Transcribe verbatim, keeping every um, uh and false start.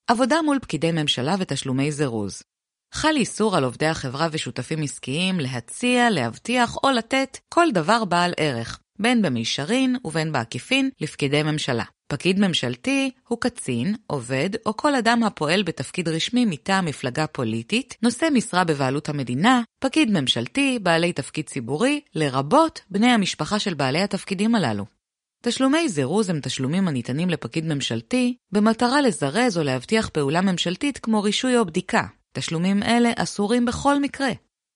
עבודה מול פקידי ממשלה ותשלומי זירוז. חל איסור על עובדי החברה ושותפים עסקיים להציע, להבטיח או לתת כל דבר בעל ערך, בין במישרין ובין בעקיפין לפקידי ממשלה. פקיד ממשלתי הוא קצין, עובד או כל אדם הפועל בתפקיד רשמי מטעם מפלגה פוליטית, נושא משרה בבעלות המדינה, פקיד ממשלתי, בעלי תפקיד ציבורי, לרבות בני המשפחה של בעלי התפקידים הללו. תשלומי זירוז הם תשלומים הניתנים לפקיד ממשלתי במטרה לזרז או להבטיח פעולה ממשלתית כמו רישוי או בדיקה. תשלומים אלה אסורים בכל מקרה.